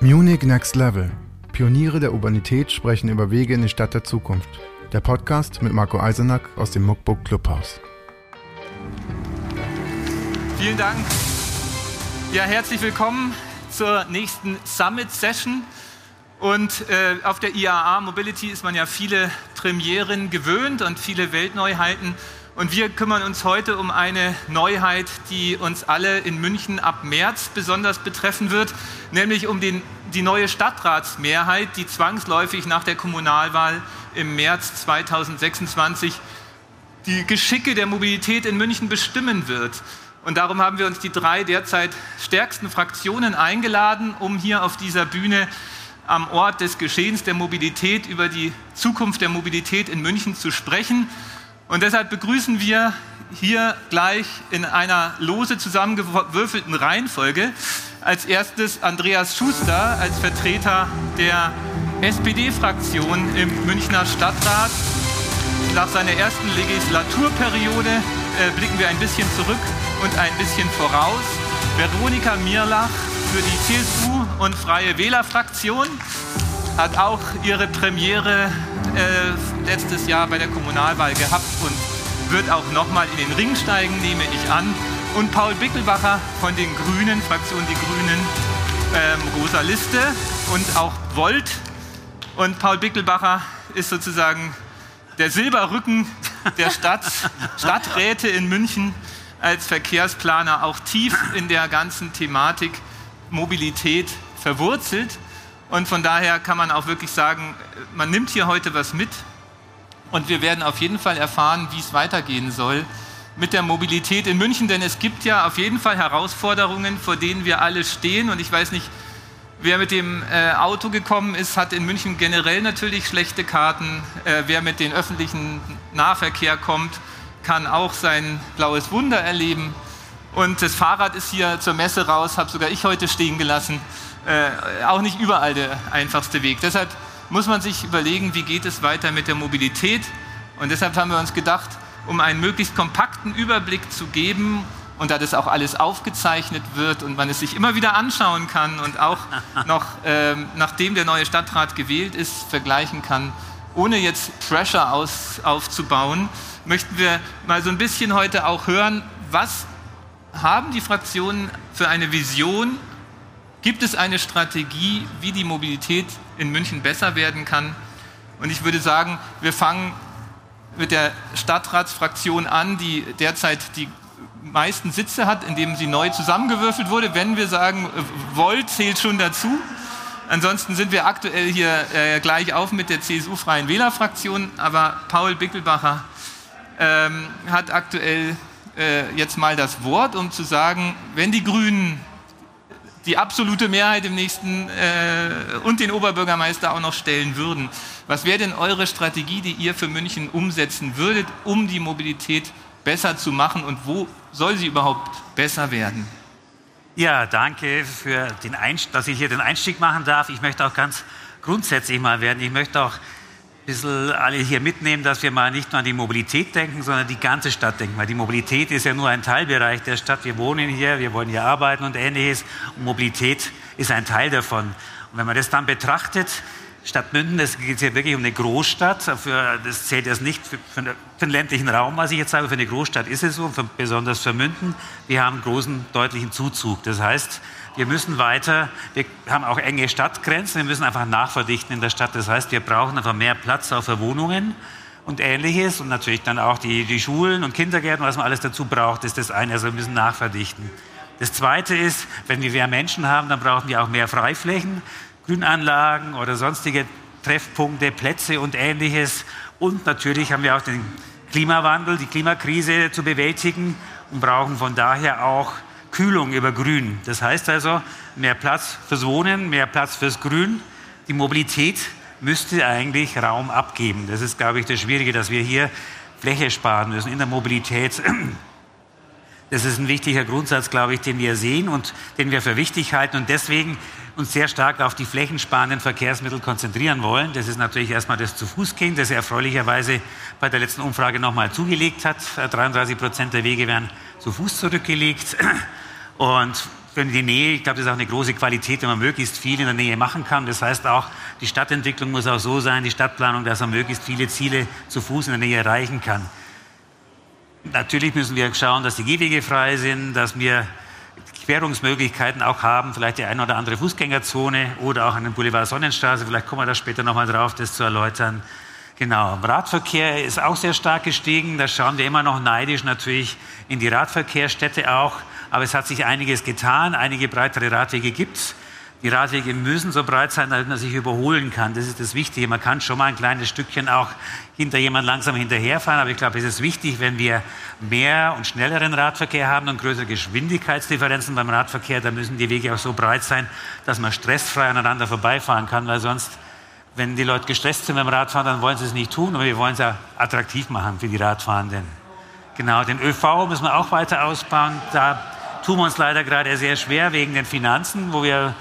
Munich Next Level. Pioniere der Urbanität sprechen über Wege in die Stadt der Zukunft. Der Podcast mit Marco Eisenack aus dem Muckbook Clubhaus. Vielen Dank. Ja, herzlich willkommen zur nächsten Summit-Session. Und auf der IAA Mobility ist man ja viele Premieren gewöhnt und viele Weltneuheiten. Und wir kümmern uns heute um eine Neuheit, die uns alle in München ab März besonders betreffen wird, nämlich um die neue Stadtratsmehrheit, die zwangsläufig nach der Kommunalwahl im März 2026 die Geschicke der Mobilität in München bestimmen wird. Und darum haben wir uns die 3 derzeit stärksten Fraktionen eingeladen, um hier auf dieser Bühne am Ort des Geschehens der Mobilität über die Zukunft der Mobilität in München zu sprechen. Und deshalb begrüßen wir hier gleich in einer lose zusammengewürfelten Reihenfolge als erstes Andreas Schuster als Vertreter der SPD-Fraktion im Münchner Stadtrat. Nach seiner ersten Legislaturperiode blicken wir ein bisschen zurück und ein bisschen voraus. Veronika Mierlach für die CSU und Freie Wähler-Fraktion hat auch ihre Premiere letztes Jahr bei der Kommunalwahl gehabt und wird auch nochmal in den Ring steigen, nehme ich an. Und Paul Bickelbacher von den Grünen, Fraktion Die Grünen, Rosa Liste und auch Volt. Und Paul Bickelbacher ist sozusagen der Silberrücken der Stadträte in München als Verkehrsplaner, auch tief in der ganzen Thematik Mobilität verwurzelt. Und von daher kann man auch wirklich sagen, man nimmt hier heute was mit und wir werden auf jeden Fall erfahren, wie es weitergehen soll mit der Mobilität in München, denn es gibt ja auf jeden Fall Herausforderungen, vor denen wir alle stehen. Und ich weiß nicht, wer mit dem Auto gekommen ist, hat in München generell natürlich schlechte Karten. Wer mit dem öffentlichen Nahverkehr kommt, kann auch sein blaues Wunder erleben. Und das Fahrrad ist hier zur Messe raus, habe sogar ich heute stehen gelassen. Auch nicht überall der einfachste Weg. Deshalb muss man sich überlegen, wie geht es weiter mit der Mobilität. Und deshalb haben wir uns gedacht, um einen möglichst kompakten Überblick zu geben und da das auch alles aufgezeichnet wird und man es sich immer wieder anschauen kann und auch noch, nachdem der neue Stadtrat gewählt ist, vergleichen kann, ohne jetzt Pressure aufzubauen, möchten wir mal so ein bisschen heute auch hören, was haben die Fraktionen für eine Vision? Gibt es eine Strategie, wie die Mobilität in München besser werden kann? Und ich würde sagen, wir fangen mit der Stadtratsfraktion an, die derzeit die meisten Sitze hat, indem sie neu zusammengewürfelt wurde. Wenn wir sagen, Volt zählt schon dazu. Ansonsten sind wir aktuell hier gleich auf mit der CSU-Freien Wähler-Fraktion. Aber Paul Bickelbacher hat aktuell jetzt mal das Wort, um zu sagen, wenn die Grünen die absolute Mehrheit im nächsten und den Oberbürgermeister auch noch stellen würden. Was wäre denn eure Strategie, die ihr für München umsetzen würdet, um die Mobilität besser zu machen und wo soll sie überhaupt besser werden? Ja, danke dass ich hier den Einstieg machen darf. Ich möchte auch ganz grundsätzlich mal werden. Ich möchte auch ein bisschen alle hier mitnehmen, dass wir mal nicht nur an die Mobilität denken, sondern die ganze Stadt denken. Weil die Mobilität ist ja nur ein Teilbereich der Stadt. Wir wohnen hier, wir wollen hier arbeiten und Ähnliches. Und Mobilität ist ein Teil davon. Und wenn man das dann betrachtet, Stadt München, das geht hier wirklich um eine Großstadt. Das zählt jetzt nicht für den ländlichen Raum, was ich jetzt sage. Für eine Großstadt ist es so, besonders für München. Wir haben einen großen, deutlichen Zuzug. Das heißt, wir müssen weiter, wir haben auch enge Stadtgrenzen, wir müssen einfach nachverdichten in der Stadt. Das heißt, wir brauchen einfach mehr Platz auch für Wohnungen und Ähnliches und natürlich dann auch die Schulen und Kindergärten, was man alles dazu braucht, ist das eine. Also wir müssen nachverdichten. Das Zweite ist, wenn wir mehr Menschen haben, dann brauchen wir auch mehr Freiflächen, Grünanlagen oder sonstige Treffpunkte, Plätze und Ähnliches. Und natürlich haben wir auch den Klimawandel, die Klimakrise zu bewältigen und brauchen von daher auch Kühlung über Grün. Das heißt also, mehr Platz fürs Wohnen, mehr Platz fürs Grün. Die Mobilität müsste eigentlich Raum abgeben. Das ist, glaube ich, das Schwierige, dass wir hier Fläche sparen müssen in der Mobilität. Das ist ein wichtiger Grundsatz, glaube ich, den wir sehen und den wir für wichtig halten und deswegen uns sehr stark auf die flächensparenden Verkehrsmittel konzentrieren wollen. Das ist natürlich erstmal das Zu-Fuß-Gehen, das erfreulicherweise bei der letzten Umfrage nochmal zugelegt hat. 33% der Wege werden zu Fuß zurückgelegt. Und für die Nähe, ich glaube, das ist auch eine große Qualität, wenn man möglichst viel in der Nähe machen kann. Das heißt auch, die Stadtentwicklung muss auch so sein, die Stadtplanung, dass man möglichst viele Ziele zu Fuß in der Nähe erreichen kann. Natürlich müssen wir schauen, dass die Gehwege frei sind, dass wir Querungsmöglichkeiten auch haben, vielleicht die eine oder andere Fußgängerzone oder auch an den Boulevard Sonnenstraße, vielleicht kommen wir da später nochmal drauf, das zu erläutern. Genau, Radverkehr ist auch sehr stark gestiegen, da schauen wir immer noch neidisch natürlich in die Radverkehrsstädte auch, aber es hat sich einiges getan, einige breitere Radwege gibt es. Die Radwege müssen so breit sein, damit man sich überholen kann. Das ist das Wichtige. Man kann schon mal ein kleines Stückchen auch hinter jemand langsam hinterherfahren. Aber ich glaube, es ist wichtig, wenn wir mehr und schnelleren Radverkehr haben und größere Geschwindigkeitsdifferenzen beim Radverkehr, dann müssen die Wege auch so breit sein, dass man stressfrei aneinander vorbeifahren kann. Weil sonst, wenn die Leute gestresst sind beim Radfahren, dann wollen sie es nicht tun. Aber wir wollen es ja attraktiv machen für die Radfahrenden. Genau, den ÖV müssen wir auch weiter ausbauen. Da tun wir uns leider gerade sehr schwer wegen den Finanzen, wo wir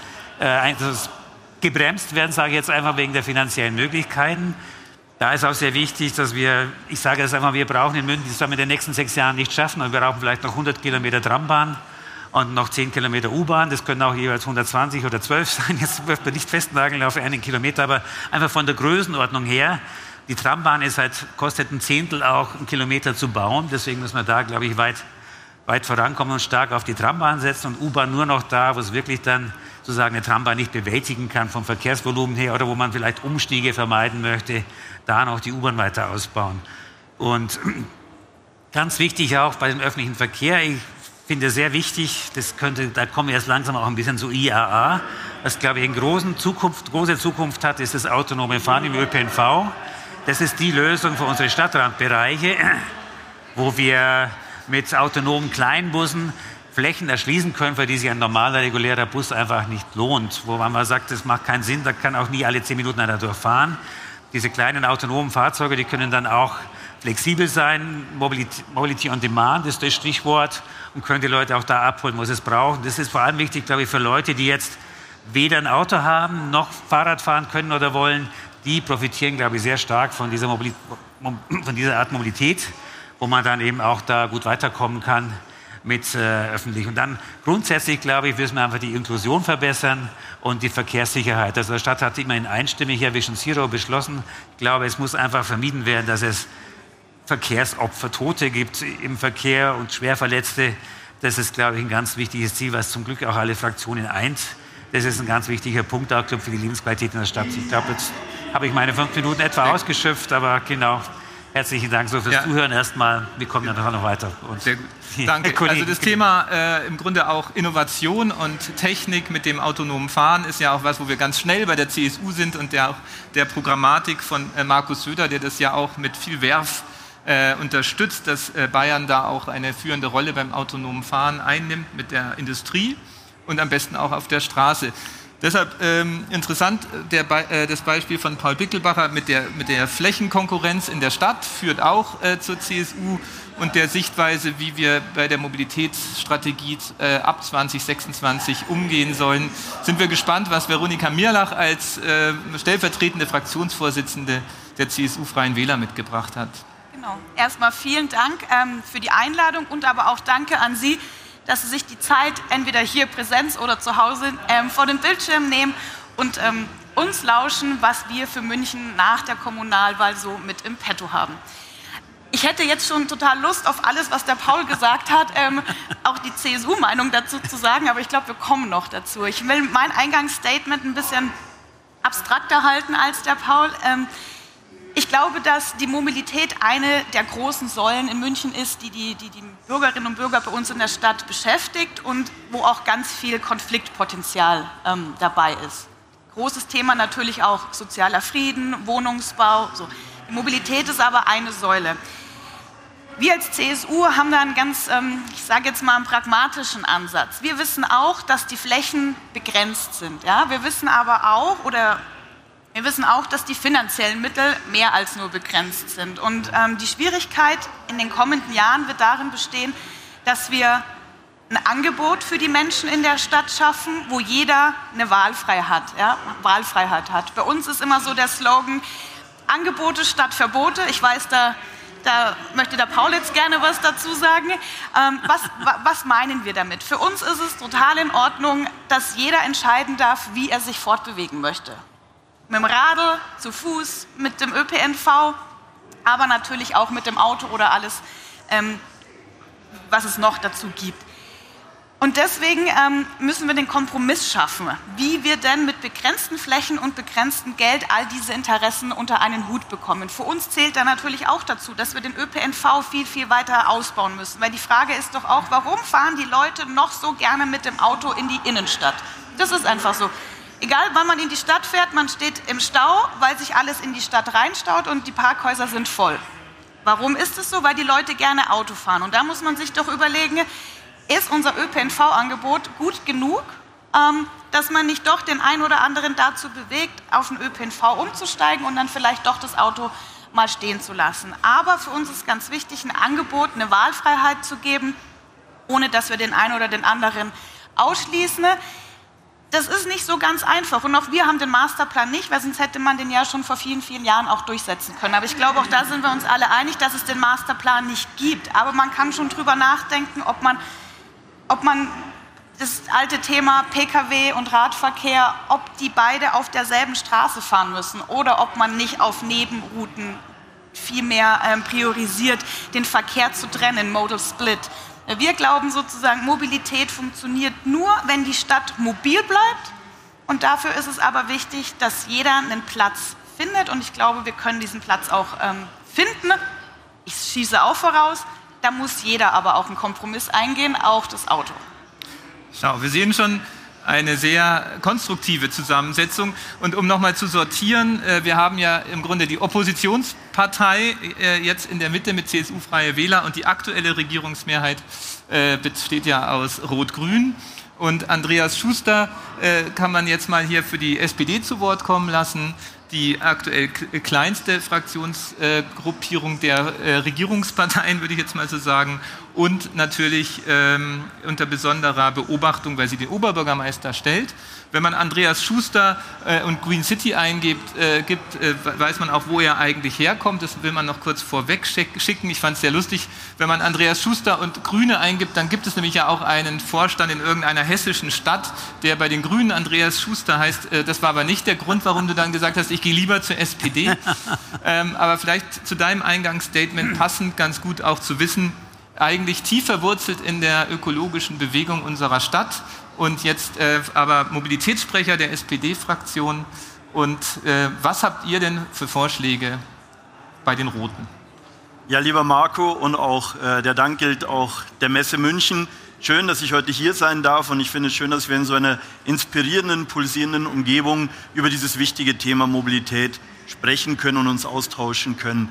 gebremst werden, sage ich jetzt einfach wegen der finanziellen Möglichkeiten. Da ist auch sehr wichtig, dass wir brauchen in München, das werden wir in den nächsten 6 Jahren nicht schaffen, aber wir brauchen vielleicht noch 100 Kilometer Trambahn und noch 10 Kilometer U-Bahn. Das können auch jeweils 120 oder 12 sein. Jetzt wird man nicht festnageln auf einen Kilometer, aber einfach von der Größenordnung her. Die Trambahn kostet ein Zehntel auch einen Kilometer zu bauen. Deswegen müssen wir da, glaube ich, weit vorankommen und stark auf die Trambahn setzen und U-Bahn nur noch da, wo es wirklich dann sozusagen eine Trambahn nicht bewältigen kann vom Verkehrsvolumen her oder wo man vielleicht Umstiege vermeiden möchte, da noch die U-Bahn weiter ausbauen. Und ganz wichtig auch bei dem öffentlichen Verkehr, ich finde sehr wichtig, da kommen wir jetzt langsam auch ein bisschen zu IAA, was glaube ich eine große Zukunft hat, ist das autonome Fahren im ÖPNV. Das ist die Lösung für unsere Stadtrandbereiche, wo wir mit autonomen Kleinbussen Flächen erschließen können, für die sich ein normaler, regulärer Bus einfach nicht lohnt. Wo man sagt, das macht keinen Sinn, da kann auch nie alle 10 Minuten einer durchfahren. Diese kleinen autonomen Fahrzeuge, die können dann auch flexibel sein. Mobility on Demand ist das Stichwort und können die Leute auch da abholen, wo sie es brauchen. Das ist vor allem wichtig, glaube ich, für Leute, die jetzt weder ein Auto haben, noch Fahrrad fahren können oder wollen. Die profitieren, glaube ich, sehr stark von dieser Art Mobilität, wo man dann eben auch da gut weiterkommen kann mit öffentlich. Und dann grundsätzlich, glaube ich, müssen wir einfach die Inklusion verbessern und die Verkehrssicherheit. Also die Stadt hat immerhin einstimmig ja Vision Zero beschlossen. Ich glaube, es muss einfach vermieden werden, dass es Verkehrsopfer, Tote gibt im Verkehr und Schwerverletzte. Das ist, glaube ich, ein ganz wichtiges Ziel, was zum Glück auch alle Fraktionen eint. Das ist ein ganz wichtiger Punkt auch für die Lebensqualität in der Stadt. Ich glaube, jetzt habe ich meine 5 Minuten etwa ausgeschöpft, aber genau. Herzlichen Dank so fürs Zuhören erstmal. Wir kommen dann noch weiter. Und sehr gut. Danke. Also das Thema im Grunde auch Innovation und Technik mit dem autonomen Fahren ist ja auch was, wo wir ganz schnell bei der CSU sind und der Programmatik von Markus Söder, der das ja auch mit viel Werf unterstützt, dass Bayern da auch eine führende Rolle beim autonomen Fahren einnimmt mit der Industrie und am besten auch auf der Straße. Deshalb interessant, das Beispiel von Paul Bickelbacher mit der Flächenkonkurrenz in der Stadt führt auch zur CSU und der Sichtweise, wie wir bei der Mobilitätsstrategie ab 2026 umgehen sollen. Sind wir gespannt, was Veronika Mierlach als stellvertretende Fraktionsvorsitzende der CSU-Freien Wähler mitgebracht hat. Genau. Erstmal vielen Dank für die Einladung und aber auch danke an Sie, dass Sie sich die Zeit entweder hier Präsenz oder zu Hause vor dem Bildschirm nehmen und uns lauschen, was wir für München nach der Kommunalwahl so mit im Petto haben. Ich hätte jetzt schon total Lust auf alles, was der Paul gesagt hat, auch die CSU-Meinung dazu zu sagen, aber ich glaube, wir kommen noch dazu. Ich will mein Eingangsstatement ein bisschen abstrakter halten als der Paul. Ich glaube, dass die Mobilität eine der großen Säulen in München ist, die Bürgerinnen und Bürger bei uns in der Stadt beschäftigt und wo auch ganz viel Konfliktpotenzial dabei ist. Großes Thema natürlich auch sozialer Frieden, Wohnungsbau. So. Die Mobilität ist aber eine Säule. Wir als CSU haben da einen ganz, ich sage jetzt mal, einen pragmatischen Ansatz. Wir wissen auch, dass die Flächen begrenzt sind. Ja? Wir wissen auch, dass die finanziellen Mittel mehr als nur begrenzt sind. Und die Schwierigkeit in den kommenden Jahren wird darin bestehen, dass wir ein Angebot für die Menschen in der Stadt schaffen, wo jeder eine Wahlfreiheit hat. Bei uns ist immer so der Slogan, Angebote statt Verbote. Ich weiß, da Da möchte der Paul jetzt gerne was dazu sagen. Was meinen wir damit? Für uns ist es total in Ordnung, dass jeder entscheiden darf, wie er sich fortbewegen möchte. Mit dem Radl, zu Fuß, mit dem ÖPNV, aber natürlich auch mit dem Auto oder alles, was es noch dazu gibt. Und deswegen müssen wir den Kompromiss schaffen, wie wir denn mit begrenzten Flächen und begrenztem Geld all diese Interessen unter einen Hut bekommen. Für uns zählt da natürlich auch dazu, dass wir den ÖPNV viel, viel weiter ausbauen müssen. Weil die Frage ist doch auch, warum fahren die Leute noch so gerne mit dem Auto in die Innenstadt? Das ist einfach so. Egal, wann man in die Stadt fährt, man steht im Stau, weil sich alles in die Stadt reinstaut und die Parkhäuser sind voll. Warum ist es so? Weil die Leute gerne Auto fahren. Und da muss man sich doch überlegen, ist unser ÖPNV-Angebot gut genug, dass man nicht doch den einen oder anderen dazu bewegt, auf den ÖPNV umzusteigen und dann vielleicht doch das Auto mal stehen zu lassen. Aber für uns ist ganz wichtig, ein Angebot, eine Wahlfreiheit zu geben, ohne dass wir den einen oder den anderen ausschließen. Das ist nicht so ganz einfach. Und auch wir haben den Masterplan nicht, weil sonst hätte man den ja schon vor vielen, vielen Jahren auch durchsetzen können. Aber ich glaube, auch da sind wir uns alle einig, dass es den Masterplan nicht gibt. Aber man kann schon drüber nachdenken, ob man das alte Thema Pkw und Radverkehr, ob die beide auf derselben Straße fahren müssen oder ob man nicht auf Nebenrouten viel mehr priorisiert, den Verkehr zu trennen, Modal Split. Wir glauben sozusagen, Mobilität funktioniert nur, wenn die Stadt mobil bleibt. Und dafür ist es aber wichtig, dass jeder einen Platz findet. Und ich glaube, wir können diesen Platz auch finden. Ich schieße auch voraus. Da muss jeder aber auch einen Kompromiss eingehen, auch das Auto. Schau, wir sehen schon eine sehr konstruktive Zusammensetzung. Und um nochmal zu sortieren, wir haben ja im Grunde die Oppositionspartei jetzt in der Mitte mit CSU Freie Wähler und die aktuelle Regierungsmehrheit besteht ja aus Rot-Grün. Und Andreas Schuster kann man jetzt mal hier für die SPD zu Wort kommen lassen. Die aktuell kleinste Fraktionsgruppierung der Regierungsparteien, würde ich jetzt mal so sagen. Und natürlich unter besonderer Beobachtung, weil sie den Oberbürgermeister stellt. Wenn man Andreas Schuster und Green City eingibt, weiß man auch, wo er eigentlich herkommt. Das will man noch kurz vorweg schicken. Ich fand es sehr lustig. Wenn man Andreas Schuster und Grüne eingibt, dann gibt es nämlich ja auch einen Vorstand in irgendeiner hessischen Stadt, der bei den Grünen Andreas Schuster heißt. Das war aber nicht der Grund, warum du dann gesagt hast, ich gehe lieber zur SPD. Aber vielleicht zu deinem Eingangsstatement passend, ganz gut auch zu wissen, eigentlich tief verwurzelt in der ökologischen Bewegung unserer Stadt und jetzt aber Mobilitätssprecher der SPD-Fraktion. Und was habt ihr denn für Vorschläge bei den Roten? Ja, lieber Marco, und auch der Dank gilt auch der Messe München. Schön, dass ich heute hier sein darf, und ich finde es schön, dass wir in so einer inspirierenden, pulsierenden Umgebung über dieses wichtige Thema Mobilität sprechen können und uns austauschen können.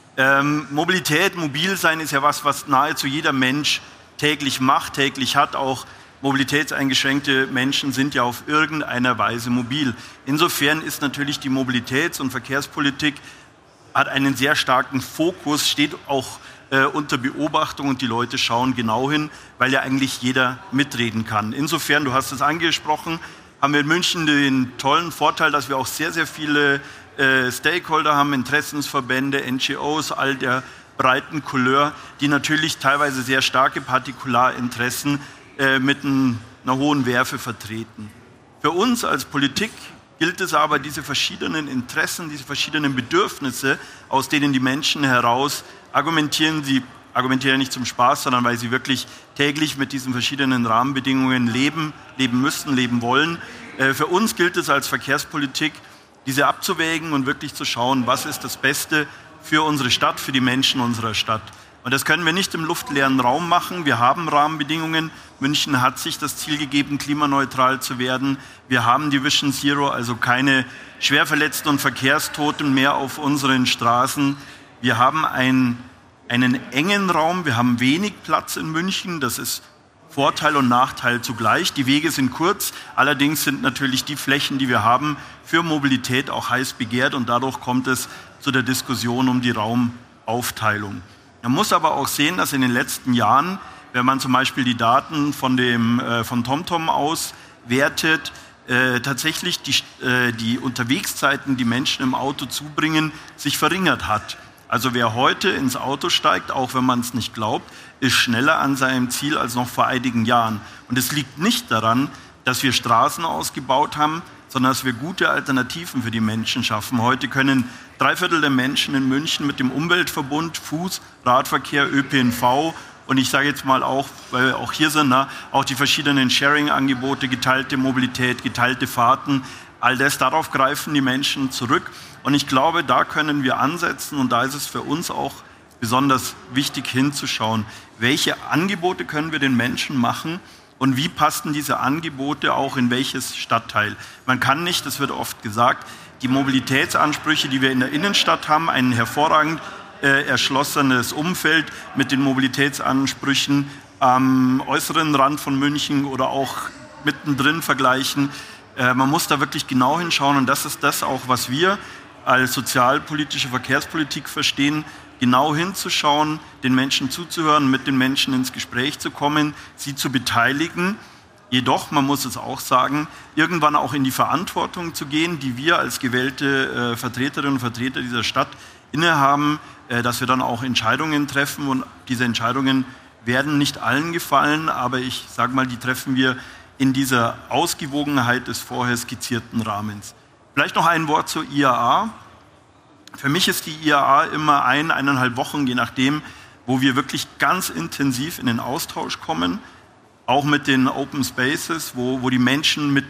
Mobilität, mobil sein ist ja was nahezu jeder Mensch täglich macht, täglich hat. Auch mobilitätseingeschränkte Menschen sind ja auf irgendeiner Weise mobil. Insofern ist natürlich die Mobilitäts- und Verkehrspolitik hat einen sehr starken Fokus, steht auch unter Beobachtung, und die Leute schauen genau hin, weil ja eigentlich jeder mitreden kann. Insofern, du hast es angesprochen, haben wir in München den tollen Vorteil, dass wir auch sehr, sehr viele Stakeholder haben, Interessensverbände, NGOs, all der breiten Couleur, die natürlich teilweise sehr starke Partikularinteressen mit einer hohen Werfe vertreten. Für uns als Politik gilt es aber, diese verschiedenen Interessen, diese verschiedenen Bedürfnisse, aus denen die Menschen heraus argumentieren, sie argumentieren nicht zum Spaß, sondern weil sie wirklich täglich mit diesen verschiedenen Rahmenbedingungen leben müssen, leben wollen. Für uns gilt es als Verkehrspolitik, diese abzuwägen und wirklich zu schauen, was ist das Beste für unsere Stadt, für die Menschen unserer Stadt. Und das können wir nicht im luftleeren Raum machen. Wir haben Rahmenbedingungen. München hat sich das Ziel gegeben, klimaneutral zu werden. Wir haben die Vision Zero, also keine Schwerverletzten und Verkehrstoten mehr auf unseren Straßen. Wir haben einen engen Raum, wir haben wenig Platz in München. Das ist Vorteil und Nachteil zugleich. Die Wege sind kurz, allerdings sind natürlich die Flächen, die wir haben, für Mobilität auch heiß begehrt, und dadurch kommt es zu der Diskussion um die Raumaufteilung. Man muss aber auch sehen, dass in den letzten Jahren, wenn man zum Beispiel die Daten von TomTom auswertet, tatsächlich die Unterwegszeiten, die Menschen im Auto zubringen, sich verringert hat. Also wer heute ins Auto steigt, auch wenn man es nicht glaubt, ist schneller an seinem Ziel als noch vor einigen Jahren. Und es liegt nicht daran, dass wir Straßen ausgebaut haben, sondern dass wir gute Alternativen für die Menschen schaffen. Heute können 3/4 der Menschen in München mit dem Umweltverbund, Fuß-, Radverkehr, ÖPNV und ich sage jetzt mal auch, weil wir auch hier sind, auch die verschiedenen Sharing-Angebote, geteilte Mobilität, geteilte Fahrten, all das, darauf greifen die Menschen zurück. Und ich glaube, da können wir ansetzen und da ist es für uns auch besonders wichtig hinzuschauen, welche Angebote können wir den Menschen machen und wie passen diese Angebote auch in welches Stadtteil. Man kann nicht, das wird oft gesagt, die Mobilitätsansprüche, die wir in der Innenstadt haben, ein hervorragend erschlossenes Umfeld mit den Mobilitätsansprüchen am äußeren Rand von München oder auch mittendrin vergleichen. Man muss da wirklich genau hinschauen und das ist das auch, was wir als sozialpolitische Verkehrspolitik verstehen, genau hinzuschauen, den Menschen zuzuhören, mit den Menschen ins Gespräch zu kommen, sie zu beteiligen. Jedoch, man muss es auch sagen, irgendwann auch in die Verantwortung zu gehen, die wir als gewählte Vertreterinnen und Vertreter dieser Stadt innehaben, dass wir dann auch Entscheidungen treffen und diese Entscheidungen werden nicht allen gefallen, aber ich sage mal, die treffen wir in dieser Ausgewogenheit des vorher skizzierten Rahmens. Vielleicht noch ein Wort zur IAA. Für mich ist die IAA immer 1,5 Wochen, je nachdem, wo wir wirklich ganz intensiv in den Austausch kommen, auch mit den Open Spaces, wo die Menschen mit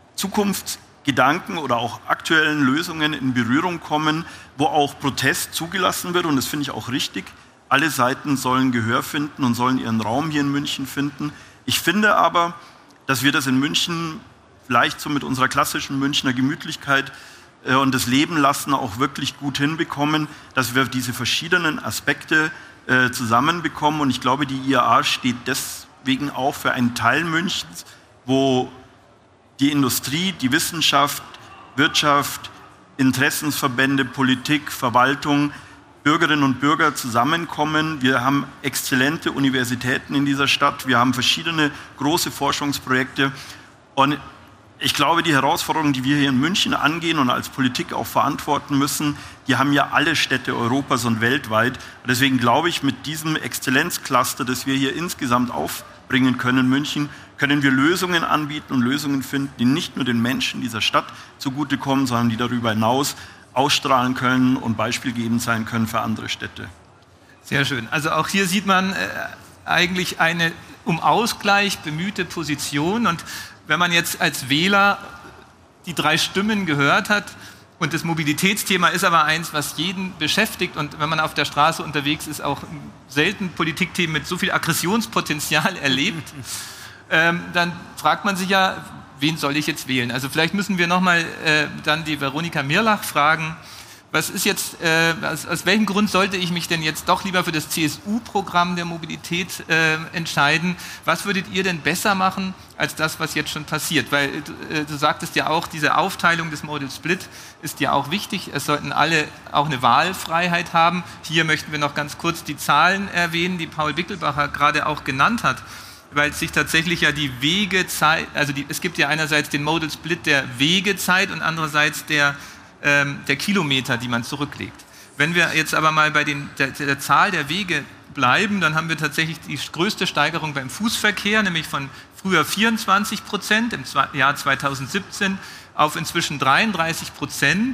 Zukunftsgedanken oder auch aktuellen Lösungen in Berührung kommen, wo auch Protest zugelassen wird und das finde ich auch richtig. Alle Seiten sollen Gehör finden und sollen ihren Raum hier in München finden. Ich finde aber, dass wir das in München vielleicht so mit unserer klassischen Münchner Gemütlichkeit und das Leben lassen auch wirklich gut hinbekommen, dass wir diese verschiedenen Aspekte zusammenbekommen. Und ich glaube, die IAA steht deswegen auch für einen Teil Münchens, wo die Industrie, die Wissenschaft, Wirtschaft, Interessensverbände, Politik, Verwaltung, Bürgerinnen und Bürger zusammenkommen. Wir haben exzellente Universitäten in dieser Stadt. Wir haben verschiedene große Forschungsprojekte. Und ich glaube, die Herausforderungen, die wir hier in München angehen und als Politik auch verantworten müssen, die haben ja alle Städte Europas und weltweit. Und deswegen glaube ich, mit diesem Exzellenzcluster, das wir hier insgesamt aufbringen können in München, können wir Lösungen anbieten und Lösungen finden, die nicht nur den Menschen dieser Stadt zugutekommen, sondern die darüber hinaus ausstrahlen können und beispielgebend sein können für andere Städte. Sehr schön. Also auch hier sieht man eigentlich eine um Ausgleich bemühte Position und wenn man jetzt als Wähler die 3 Stimmen gehört hat und das Mobilitätsthema ist aber eins, was jeden beschäftigt und wenn man auf der Straße unterwegs ist, auch selten Politikthemen mit so viel Aggressionspotenzial erlebt, dann fragt man sich ja, wen soll ich jetzt wählen? Also vielleicht müssen wir nochmal dann die Veronika Mirlach fragen, was ist jetzt, aus welchem Grund sollte ich mich denn jetzt doch lieber für das CSU-Programm der Mobilität entscheiden? Was würdet ihr denn besser machen als das, was jetzt schon passiert? Weil du sagtest ja auch, diese Aufteilung des Modal Split ist ja auch wichtig. Es sollten alle auch eine Wahlfreiheit haben. Hier möchten wir noch ganz kurz die Zahlen erwähnen, die Paul Bickelbacher gerade auch genannt hat. Weil sich tatsächlich ja die Wegezeit, also es gibt ja einerseits den Modal Split der Wegezeit und andererseits der Kilometer, die man zurücklegt. Wenn wir jetzt aber mal bei der Zahl der Wege bleiben, dann haben wir tatsächlich die größte Steigerung beim Fußverkehr, nämlich von früher 24% im Jahr 2017 auf inzwischen 33%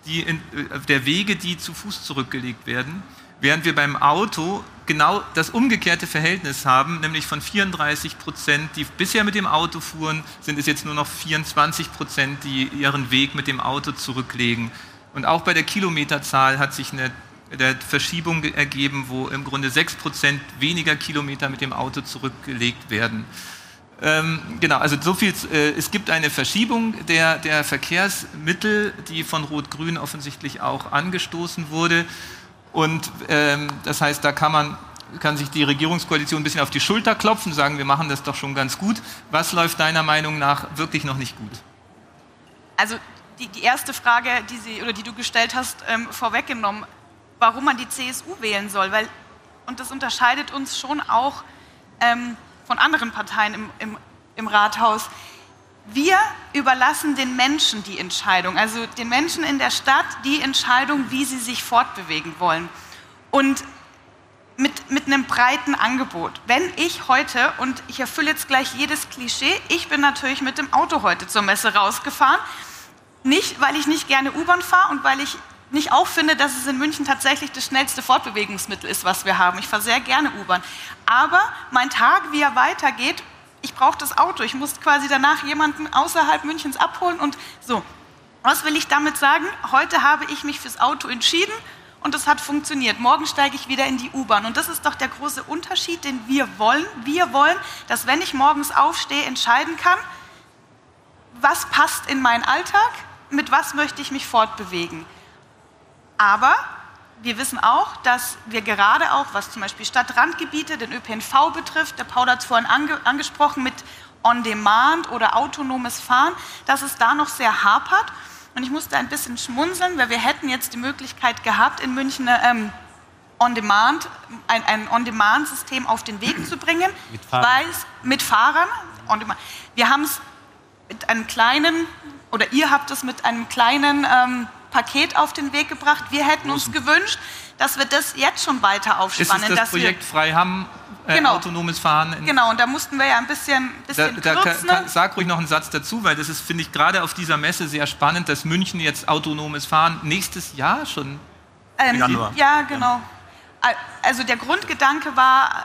der Wege, die zu Fuß zurückgelegt werden. Während wir beim Auto genau das umgekehrte Verhältnis haben, nämlich von 34%, die bisher mit dem Auto fuhren, sind es jetzt nur noch 24%, die ihren Weg mit dem Auto zurücklegen. Und auch bei der Kilometerzahl hat sich eine Verschiebung ergeben, wo im Grunde 6% weniger Kilometer mit dem Auto zurückgelegt werden. Genau, also so viel, es gibt eine Verschiebung der Verkehrsmittel, die von Rot-Grün offensichtlich auch angestoßen wurde. Und das heißt, da kann sich die Regierungskoalition ein bisschen auf die Schulter klopfen, sagen, wir machen das doch schon ganz gut. Was läuft deiner Meinung nach wirklich noch nicht gut? Also die erste Frage, die du gestellt hast, vorweggenommen, warum man die CSU wählen soll, und das unterscheidet uns schon auch von anderen Parteien im Rathaus. Wir überlassen den Menschen die Entscheidung, also den Menschen in der Stadt die Entscheidung, wie sie sich fortbewegen wollen. und mit einem breiten Angebot. Wenn ich heute, und ich erfülle jetzt gleich jedes Klischee, ich bin natürlich mit dem Auto heute zur Messe rausgefahren, nicht, weil ich nicht gerne U-Bahn fahre und weil ich nicht auch finde, dass es in München tatsächlich das schnellste Fortbewegungsmittel ist, was wir haben. Ich fahre sehr gerne U-Bahn. Aber mein Tag, wie er weitergeht, ich brauche das Auto. Ich muss quasi danach jemanden außerhalb Münchens abholen und so. Was will ich damit sagen? Heute habe ich mich fürs Auto entschieden und es hat funktioniert. Morgen steige ich wieder in die U-Bahn. Und das ist doch der große Unterschied, den wir wollen. Wir wollen, dass wenn ich morgens aufstehe, entscheiden kann, was passt in meinen Alltag, mit was möchte ich mich fortbewegen. Aber wir wissen auch, dass wir gerade auch, was zum Beispiel Stadtrandgebiete, den ÖPNV betrifft, der Paul hat es vorhin angesprochen, mit On-Demand oder autonomes Fahren, dass es da noch sehr hapert. Und ich musste ein bisschen schmunzeln, weil wir hätten jetzt die Möglichkeit gehabt, in München ein On-Demand-System auf den Weg zu bringen. Mit Fahrern. Wir haben es mit einem kleinen, oder ihr habt es mit einem kleinen Paket auf den Weg gebracht. Wir hätten uns gewünscht, dass wir das jetzt schon weiter aufspannen. Ist es das Projekt Freiham, genau, autonomes Fahren? Genau, und da mussten wir ja ein bisschen kürzen. Sag ruhig noch einen Satz dazu, weil das ist, finde ich, gerade auf dieser Messe sehr spannend, dass München jetzt autonomes Fahren nächstes Jahr schon... Januar. Ja, genau. Also der Grundgedanke war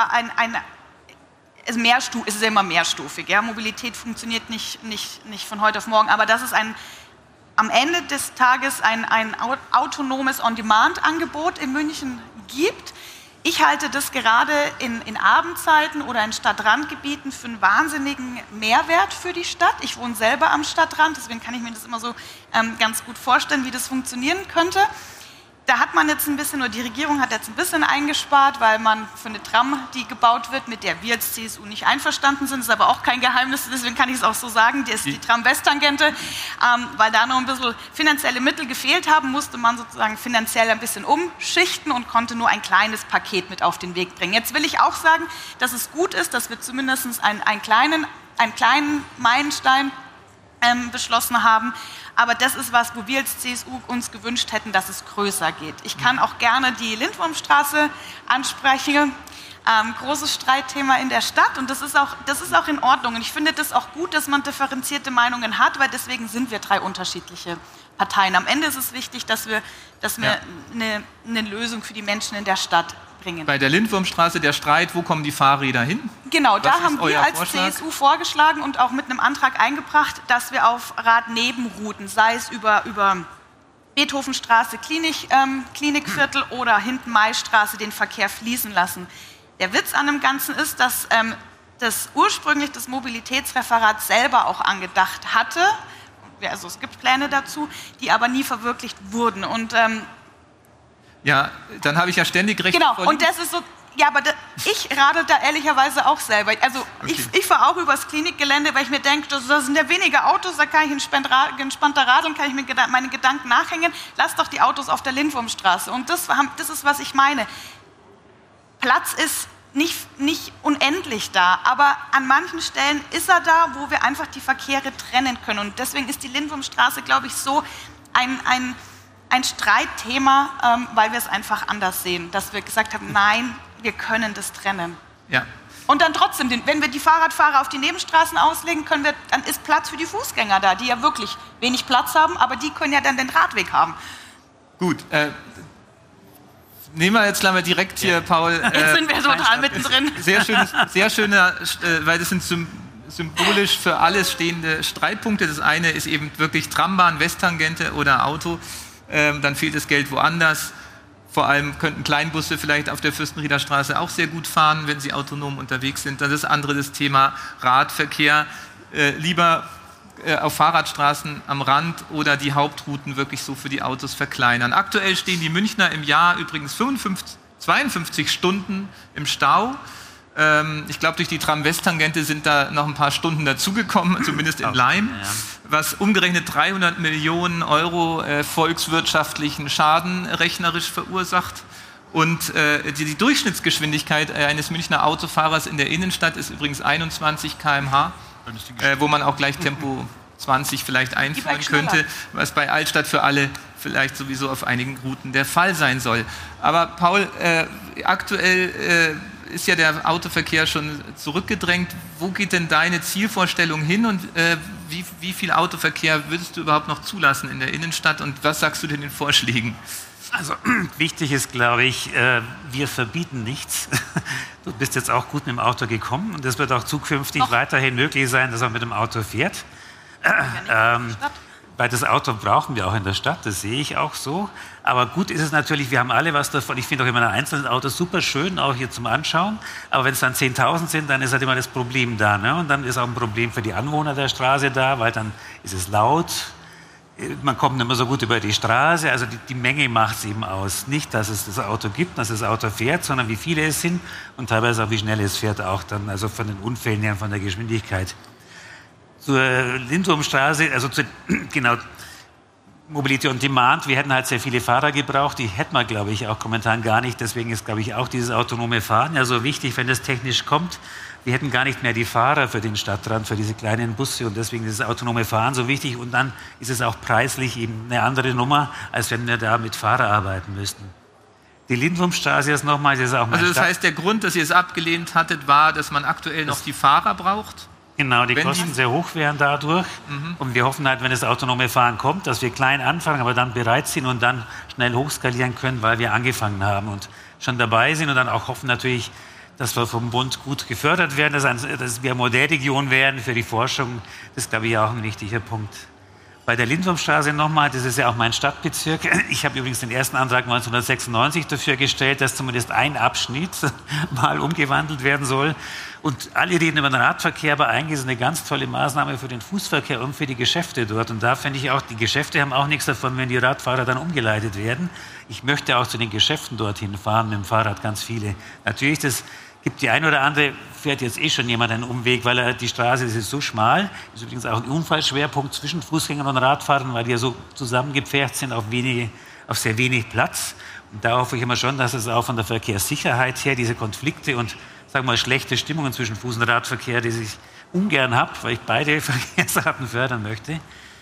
es ist ja immer mehrstufig. Ja? Mobilität funktioniert nicht von heute auf morgen, aber das ist am Ende des Tages ein autonomes On-Demand-Angebot in München gibt. Ich halte das gerade in Abendzeiten oder in Stadtrandgebieten für einen wahnsinnigen Mehrwert für die Stadt. Ich wohne selber am Stadtrand, deswegen kann ich mir das immer so ganz gut vorstellen, wie das funktionieren könnte. Da hat man jetzt ein bisschen, oder die Regierung hat jetzt ein bisschen eingespart, weil man für eine Tram, die gebaut wird, mit der wir als CSU nicht einverstanden sind, ist aber auch kein Geheimnis, deswegen kann ich es auch so sagen, die ist die Tram-West-Tangente, weil da noch ein bisschen finanzielle Mittel gefehlt haben, musste man sozusagen finanziell ein bisschen umschichten und konnte nur ein kleines Paket mit auf den Weg bringen. Jetzt will ich auch sagen, dass es gut ist, dass wir zumindest einen kleinen Meilenstein beschlossen haben. Aber das ist was, wo wir als CSU uns gewünscht hätten, dass es größer geht. Ich kann auch gerne die Lindwurmstraße ansprechen. Großes Streitthema in der Stadt und das ist auch in Ordnung. Und ich finde das auch gut, dass man differenzierte Meinungen hat, weil deswegen sind wir 3 unterschiedliche Parteien. Am Ende ist es wichtig, dass wir eine Lösung für die Menschen in der Stadt bringen. Bei der Lindwurmstraße der Streit, wo kommen die Fahrräder hin? Genau, da haben wir als CSU vorgeschlagen und auch mit einem Antrag eingebracht, dass wir auf Radnebenrouten, sei es über Beethovenstraße, Klinikviertel oder hinten Maistraße, den Verkehr fließen lassen. Der Witz an dem Ganzen ist, dass das ursprünglich das Mobilitätsreferat selber auch angedacht hatte. Also es gibt Pläne dazu, die aber nie verwirklicht wurden. Und ja, dann habe ich ja ständig recht. Genau, und das ist so, ja, aber ich radel da ehrlicherweise auch selber. Also okay. Ich fahre auch übers Klinikgelände, weil ich mir denke, da sind ja weniger Autos, da kann ich entspannter radeln, kann ich mir meine Gedanken nachhängen. Lass doch die Autos auf der Lindwurmstraße. Und das ist, was ich meine. Platz ist nicht unendlich da, aber an manchen Stellen ist er da, wo wir einfach die Verkehre trennen können. Und deswegen ist die Lindwurmstraße, glaube ich, so ein Streitthema, weil wir es einfach anders sehen, dass wir gesagt haben, nein, wir können das trennen. Ja. Und dann trotzdem, wenn wir die Fahrradfahrer auf die Nebenstraßen auslegen, dann ist Platz für die Fußgänger da, die ja wirklich wenig Platz haben, aber die können ja dann den Radweg haben. Gut, nehmen wir jetzt gleich mal direkt hier, Paul. Jetzt sind wir total mittendrin. Sehr schöner, weil das sind symbolisch für alles stehende Streitpunkte. Das eine ist eben wirklich Trambahn, Westtangente oder Auto. Dann fehlt das Geld woanders. Vor allem könnten Kleinbusse vielleicht auf der Fürstenrieder Straße auch sehr gut fahren, wenn sie autonom unterwegs sind. Dann das andere, das Thema Radverkehr. Lieber auf Fahrradstraßen am Rand oder die Hauptrouten wirklich so für die Autos verkleinern. Aktuell stehen die Münchner im Jahr übrigens 52 Stunden im Stau. Ich glaube, durch die Tram-West-Tangente sind da noch ein paar Stunden dazugekommen, zumindest in Laim, was umgerechnet 300 Millionen Euro volkswirtschaftlichen Schaden rechnerisch verursacht. Und die Durchschnittsgeschwindigkeit eines Münchner Autofahrers in der Innenstadt ist übrigens 21 km/h, wo man auch gleich Tempo 20 vielleicht einführen könnte, was bei Altstadt für alle vielleicht sowieso auf einigen Routen der Fall sein soll. Aber Paul, aktuell ist ja der Autoverkehr schon zurückgedrängt. Wo geht denn deine Zielvorstellung hin und wie viel Autoverkehr würdest du überhaupt noch zulassen in der Innenstadt und was sagst du denn den Vorschlägen? Also wichtig ist, glaube ich, wir verbieten nichts. Du bist jetzt auch gut mit dem Auto gekommen und es wird auch zukünftig weiterhin möglich sein, dass man mit dem Auto fährt. Weil das Auto brauchen wir auch in der Stadt, das sehe ich auch so. Aber gut ist es natürlich, wir haben alle was davon. Ich finde auch immer ein einzelnes Auto super schön, auch hier zum Anschauen. Aber wenn es dann 10.000 sind, dann ist halt immer das Problem da. Ne? Und dann ist auch ein Problem für die Anwohner der Straße da, weil dann ist es laut. Man kommt nicht mehr so gut über die Straße. Also die Menge macht es eben aus. Nicht, dass es das Auto gibt, dass das Auto fährt, sondern wie viele es sind und teilweise auch wie schnell es fährt auch dann, also von den Unfällen her, von der Geschwindigkeit. Zur Lindwurmstraße, also genau, Mobility on Demand, wir hätten halt sehr viele Fahrer gebraucht, die hätten wir, glaube ich, auch momentan gar nicht. Deswegen ist, glaube ich, auch dieses autonome Fahren ja so wichtig, wenn das technisch kommt. Wir hätten gar nicht mehr die Fahrer für den Stadtrand, für diese kleinen Busse und deswegen ist das autonome Fahren so wichtig und dann ist es auch preislich eben eine andere Nummer, als wenn wir da mit Fahrer arbeiten müssten. Die Lindwurmstraße ist nochmal, das ist auch Also das heißt, der Grund, dass ihr es abgelehnt hattet, war, dass man aktuell noch die Fahrer braucht? Genau, die Kosten sehr hoch wären dadurch. Und wir hoffen halt, wenn das autonome Fahren kommt, dass wir klein anfangen, aber dann bereit sind und dann schnell hochskalieren können, weil wir angefangen haben und schon dabei sind und dann auch hoffen natürlich, dass wir vom Bund gut gefördert werden, dass wir Modellregion werden für die Forschung. Das ist, glaube ich, auch ein wichtiger Punkt. Bei der Lindwurmstraße nochmal, das ist ja auch mein Stadtbezirk. Ich habe übrigens den ersten Antrag 1996 dafür gestellt, dass zumindest ein Abschnitt mal umgewandelt werden soll. Und alle reden über den Radverkehr, aber eigentlich ist es eine ganz tolle Maßnahme für den Fußverkehr und für die Geschäfte dort. Und da finde ich auch, die Geschäfte haben auch nichts davon, wenn die Radfahrer dann umgeleitet werden. Ich möchte auch zu den Geschäften dorthin fahren, mit dem Fahrrad ganz viele. Natürlich, das gibt die ein oder andere, fährt jetzt schon jemand einen Umweg, weil die Straße ist so schmal. Das ist übrigens auch ein Unfallschwerpunkt zwischen Fußgängern und Radfahrern, weil die ja so zusammengepfercht sind auf sehr wenig Platz. Und da hoffe ich immer schon, dass es auch von der Verkehrssicherheit her diese Konflikte und sagen wir mal, schlechte Stimmungen zwischen Fuß- und Radverkehr, die ich ungern habe, weil ich beide Verkehrsarten fördern möchte.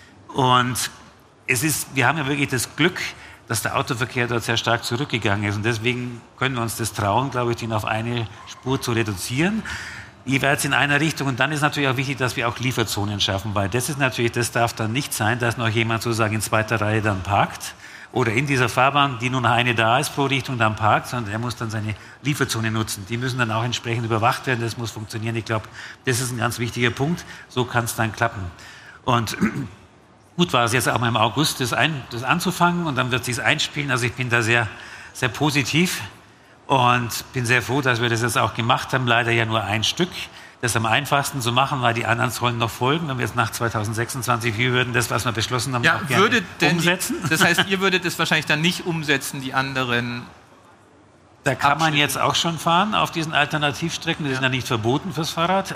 Und wir haben ja wirklich das Glück, dass der Autoverkehr dort sehr stark zurückgegangen ist. Und deswegen können wir uns das trauen, glaube ich, den auf eine Spur zu reduzieren, jeweils in einer Richtung. Und dann ist natürlich auch wichtig, dass wir auch Lieferzonen schaffen, weil das darf dann nicht sein, dass noch jemand sozusagen in zweiter Reihe dann parkt oder in dieser Fahrbahn, die nur noch eine da ist pro Richtung, dann parkt, sondern er muss dann seine Lieferzone nutzen. Die müssen dann auch entsprechend überwacht werden, das muss funktionieren. Ich glaube, das ist ein ganz wichtiger Punkt. So kann es dann klappen. Und gut war es jetzt auch mal im August, das anzufangen und dann wird es sich einspielen. Also ich bin da sehr, sehr positiv und bin sehr froh, dass wir das jetzt auch gemacht haben. Leider ja nur ein Stück. Das ist am einfachsten zu machen, weil die anderen sollen noch folgen. Wenn wir jetzt nach 2026, wir würden das, was wir beschlossen haben, auch gerne umsetzen. Das heißt, ihr würdet es wahrscheinlich dann nicht umsetzen, die anderen. Da kann man jetzt auch schon fahren auf diesen Alternativstrecken. Die sind ja nicht verboten fürs Fahrrad.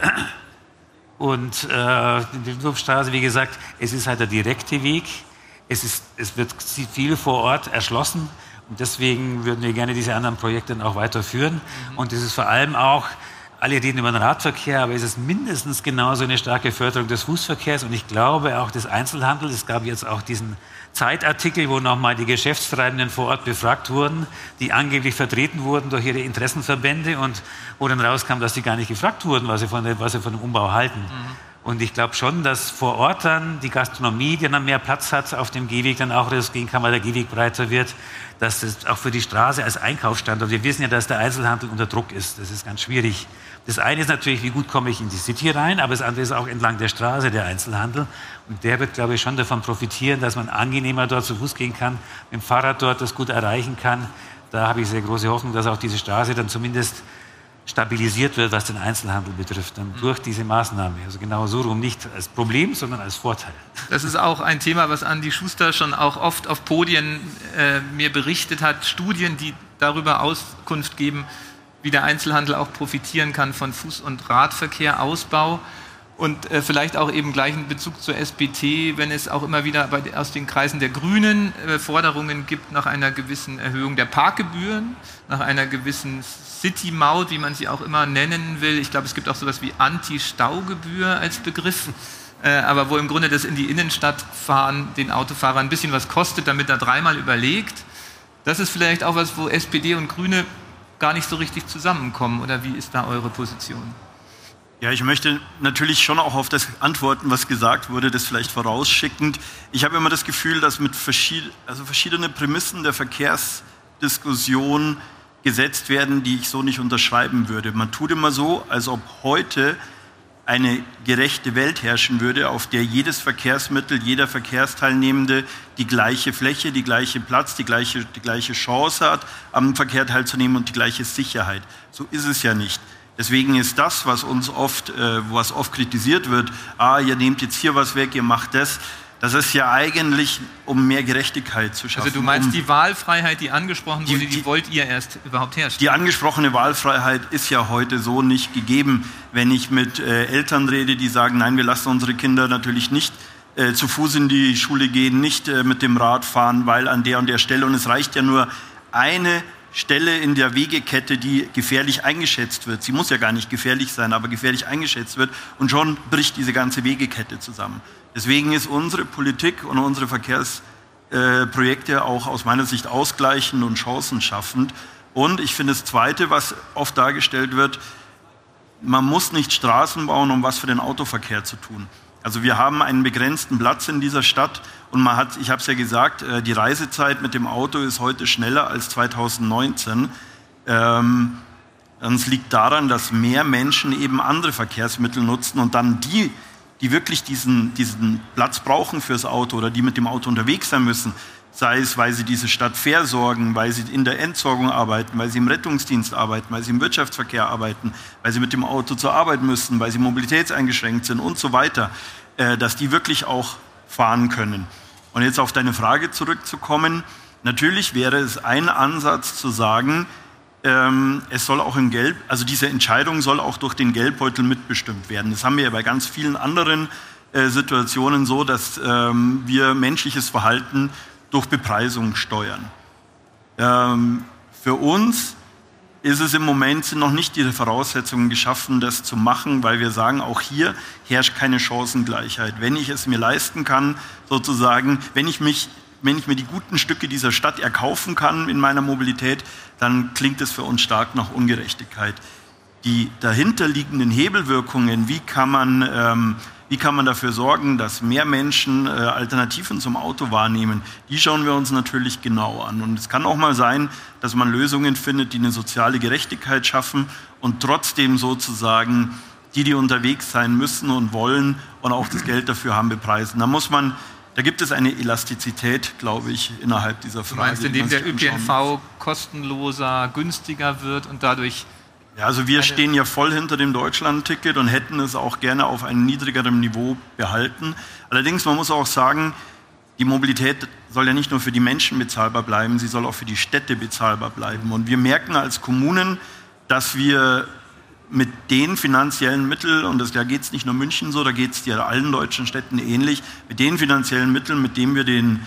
Und die Lindwurmstraße, wie gesagt, es ist halt der direkte Weg. Es wird viel vor Ort erschlossen. Und deswegen würden wir gerne diese anderen Projekte dann auch weiterführen. Und es ist vor allem auch, alle reden über den Radverkehr, aber es ist mindestens genauso eine starke Förderung des Fußverkehrs und ich glaube auch des Einzelhandels. Es gab jetzt auch diesen Zeitartikel, wo nochmal die Geschäftstreibenden vor Ort befragt wurden, die angeblich vertreten wurden durch ihre Interessenverbände und wo dann rauskam, dass sie gar nicht gefragt wurden, was sie von dem Umbau halten. Und ich glaube schon, dass vor Ort dann die Gastronomie, die dann mehr Platz hat auf dem Gehweg, dann auch rausgehen kann, weil der Gehweg breiter wird, dass das auch für die Straße als Einkaufsstandort, wir wissen ja, dass der Einzelhandel unter Druck ist, das ist ganz schwierig. Das eine ist natürlich, wie gut komme ich in die City rein, aber das andere ist auch entlang der Straße, der Einzelhandel. Und der wird, glaube ich, schon davon profitieren, dass man angenehmer dort zu Fuß gehen kann, mit dem Fahrrad dort das gut erreichen kann. Da habe ich sehr große Hoffnung, dass auch diese Straße dann zumindest stabilisiert wird, was den Einzelhandel betrifft, dann durch diese Maßnahme. Also genau so rum, nicht als Problem, sondern als Vorteil. Das ist auch ein Thema, was Andi Schuster schon auch oft auf Podien mir berichtet hat. Studien, die darüber Auskunft geben, wie der Einzelhandel auch profitieren kann von Fuß- und Radverkehr, Ausbau. Und vielleicht auch eben gleich in Bezug zur SBT, wenn es auch immer wieder aus den Kreisen der Grünen Forderungen gibt nach einer gewissen Erhöhung der Parkgebühren, nach einer gewissen City-Maut, wie man sie auch immer nennen will. Ich glaube, es gibt auch sowas wie Anti-Staugebühr als Begriff. aber wo im Grunde das in die Innenstadt fahren den Autofahrer ein bisschen was kostet, damit er dreimal überlegt. Das ist vielleicht auch was, wo SPD und Grüne gar nicht so richtig zusammenkommen. Oder wie ist da eure Position? Ja, ich möchte natürlich schon auch auf das antworten, was gesagt wurde, das vielleicht vorausschickend. Ich habe immer das Gefühl, dass mit verschiedene Prämissen der Verkehrsdiskussion gesetzt werden, die ich so nicht unterschreiben würde. Man tut immer so, als ob heute eine gerechte Welt herrschen würde, auf der jedes Verkehrsmittel, jeder Verkehrsteilnehmende die gleiche Fläche, die gleiche Platz, die gleiche Chance hat, am Verkehr teilzunehmen und die gleiche Sicherheit. So ist es ja nicht. Deswegen ist das, was oft kritisiert wird, ihr nehmt jetzt hier was weg, ihr macht das ist ja eigentlich, um mehr Gerechtigkeit zu schaffen. Also du meinst die Wahlfreiheit, die angesprochen wurde, die wollt ihr erst überhaupt herstellen? Die angesprochene Wahlfreiheit ist ja heute so nicht gegeben. Wenn ich mit Eltern rede, die sagen, nein, wir lassen unsere Kinder natürlich nicht zu Fuß in die Schule gehen, nicht mit dem Rad fahren, weil an der und der Stelle, und es reicht ja nur eine Stelle in der Wegekette, die gefährlich eingeschätzt wird. Sie muss ja gar nicht gefährlich sein, aber gefährlich eingeschätzt wird und schon bricht diese ganze Wegekette zusammen. Deswegen ist unsere Politik und unsere Verkehrsprojekte auch aus meiner Sicht ausgleichend und chancenschaffend. Und ich finde das Zweite, was oft dargestellt wird, man muss nicht Straßen bauen, um was für den Autoverkehr zu tun. Also wir haben einen begrenzten Platz in dieser Stadt und ich habe es ja gesagt, die Reisezeit mit dem Auto ist heute schneller als 2019. Es liegt daran, dass mehr Menschen eben andere Verkehrsmittel nutzen und dann die wirklich diesen Platz brauchen fürs Auto oder die mit dem Auto unterwegs sein müssen, sei es, weil sie diese Stadt versorgen, weil sie in der Entsorgung arbeiten, weil sie im Rettungsdienst arbeiten, weil sie im Wirtschaftsverkehr arbeiten, weil sie mit dem Auto zur Arbeit müssen, weil sie mobilitätseingeschränkt sind und so weiter, dass die wirklich auch fahren können. Und jetzt auf deine Frage zurückzukommen, natürlich wäre es ein Ansatz zu sagen, es soll auch diese Entscheidung soll auch durch den Geldbeutel mitbestimmt werden. Das haben wir ja bei ganz vielen anderen Situationen so, dass wir menschliches Verhalten durch Bepreisung steuern. Für uns ist es im Moment, sind noch nicht die Voraussetzungen geschaffen, das zu machen, weil wir sagen, auch hier herrscht keine Chancengleichheit. Wenn ich es mir leisten kann, sozusagen, wenn ich mir die guten Stücke dieser Stadt erkaufen kann in meiner Mobilität, dann klingt es für uns stark nach Ungerechtigkeit. Die dahinterliegenden Hebelwirkungen, wie kann man dafür sorgen, dass mehr Menschen Alternativen zum Auto wahrnehmen, die schauen wir uns natürlich genau an. Und es kann auch mal sein, dass man Lösungen findet, die eine soziale Gerechtigkeit schaffen und trotzdem sozusagen die unterwegs sein müssen und wollen und auch das Geld dafür haben, bepreisen. Da gibt es eine Elastizität, glaube ich, innerhalb dieser Frage. Du meinst, indem der ÖPNV kostenloser, günstiger wird und dadurch... Ja, also wir stehen ja voll hinter dem Deutschland-Ticket und hätten es auch gerne auf einem niedrigeren Niveau behalten. Allerdings, man muss auch sagen, die Mobilität soll ja nicht nur für die Menschen bezahlbar bleiben, sie soll auch für die Städte bezahlbar bleiben. Und wir merken als Kommunen, dass wir mit den finanziellen Mitteln, und da geht es nicht nur München so, da geht es ja allen deutschen Städten ähnlich, mit den finanziellen Mitteln, mit denen wir die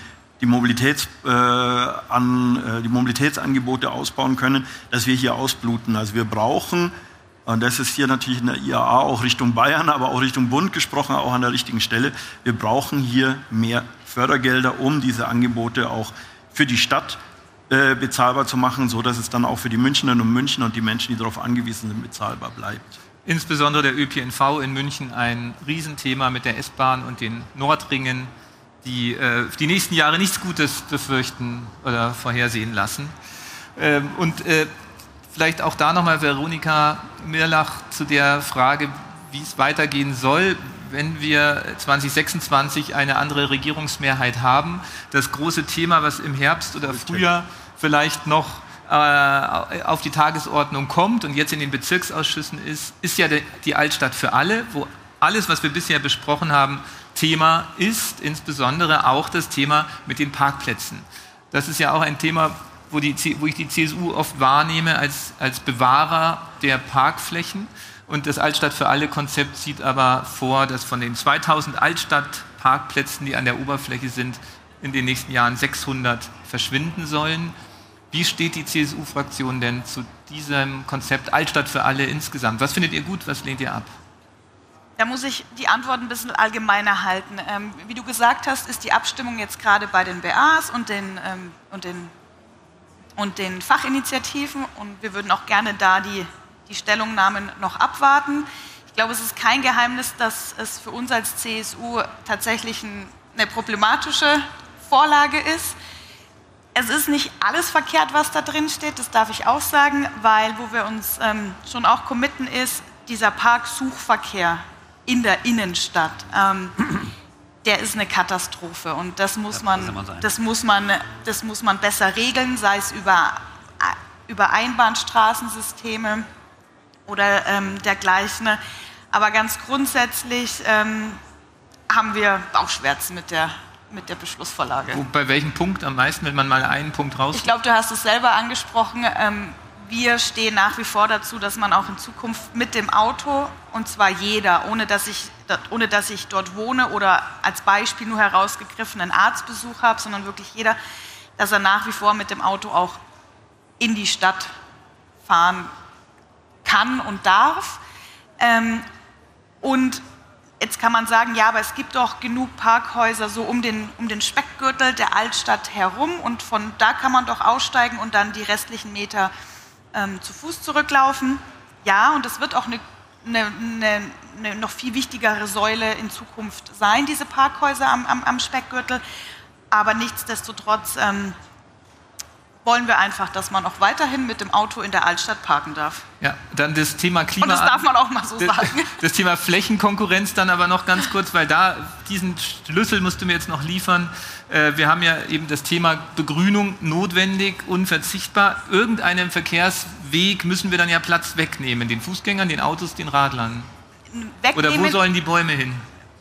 Mobilitätsangebote ausbauen können, dass wir hier ausbluten. Also wir brauchen, und das ist hier natürlich in der IAA auch Richtung Bayern, aber auch Richtung Bund gesprochen, auch an der richtigen Stelle, wir brauchen hier mehr Fördergelder, um diese Angebote auch für die Stadt bezahlbar zu machen, so dass es dann auch für die Münchnerinnen und Münchner und die Menschen, die darauf angewiesen sind, bezahlbar bleibt. Insbesondere der ÖPNV in München ein Riesenthema mit der S-Bahn und den Nordringen, die die nächsten Jahre nichts Gutes befürchten oder vorhersehen lassen. Vielleicht auch da nochmal Veronika Mirlach zu der Frage, wie es weitergehen soll, wenn wir 2026 eine andere Regierungsmehrheit haben. Das große Thema, was im Herbst oder Frühjahr vielleicht noch auf die Tagesordnung kommt und jetzt in den Bezirksausschüssen ist ja die Altstadt für alle, wo alles, was wir bisher besprochen haben, Thema ist, insbesondere auch das Thema mit den Parkplätzen. Das ist ja auch ein Thema, wo ich die CSU oft wahrnehme als Bewahrer der Parkflächen. Und das Altstadt für alle Konzept sieht aber vor, dass von den 2000 Altstadtparkplätzen, die an der Oberfläche sind, in den nächsten Jahren 600 verschwinden sollen. Wie steht die CSU-Fraktion denn zu diesem Konzept Altstadt für alle insgesamt? Was findet ihr gut, was lehnt ihr ab? Da muss ich die Antwort ein bisschen allgemeiner halten. Wie du gesagt hast, ist die Abstimmung jetzt gerade bei den BAs und den Fachinitiativen und wir würden auch gerne da die Stellungnahmen noch abwarten. Ich glaube, es ist kein Geheimnis, dass es für uns als CSU tatsächlich eine problematische Vorlage ist. Es ist nicht alles verkehrt, was da drin steht, das darf ich auch sagen, weil wo wir uns schon auch committen ist, dieser Parksuchverkehr in der Innenstadt, der ist eine Katastrophe und das muss man besser regeln, sei es über Einbahnstraßensysteme oder dergleichen. Aber ganz grundsätzlich haben wir Bauchschmerzen mit der Beschlussvorlage. Bei welchem Punkt am meisten, wenn man mal einen Punkt raus? Ich glaube, du hast es selber angesprochen. Wir stehen nach wie vor dazu, dass man auch in Zukunft mit dem Auto, und zwar jeder, ohne dass ich dort wohne oder als Beispiel nur herausgegriffen einen Arztbesuch habe, sondern wirklich jeder, dass er nach wie vor mit dem Auto auch in die Stadt fahren kann und darf. Und jetzt kann man sagen, ja, aber es gibt doch genug Parkhäuser so um den Speckgürtel der Altstadt herum und von da kann man doch aussteigen und dann die restlichen Meter zu Fuß zurücklaufen. Ja, und das wird auch eine noch viel wichtigere Säule in Zukunft sein, diese Parkhäuser am Speckgürtel. Aber nichtsdestotrotz wollen wir einfach, dass man auch weiterhin mit dem Auto in der Altstadt parken darf. Ja, dann das Thema Klima. Und das darf man auch mal so sagen. Das Thema Flächenkonkurrenz dann aber noch ganz kurz, weil diesen Schlüssel musst du mir jetzt noch liefern. Wir haben ja eben das Thema Begrünung notwendig, unverzichtbar. Irgendeinem Verkehrsweg müssen wir dann ja Platz wegnehmen, den Fußgängern, den Autos, den Radlern. Oder wo sollen die Bäume hin?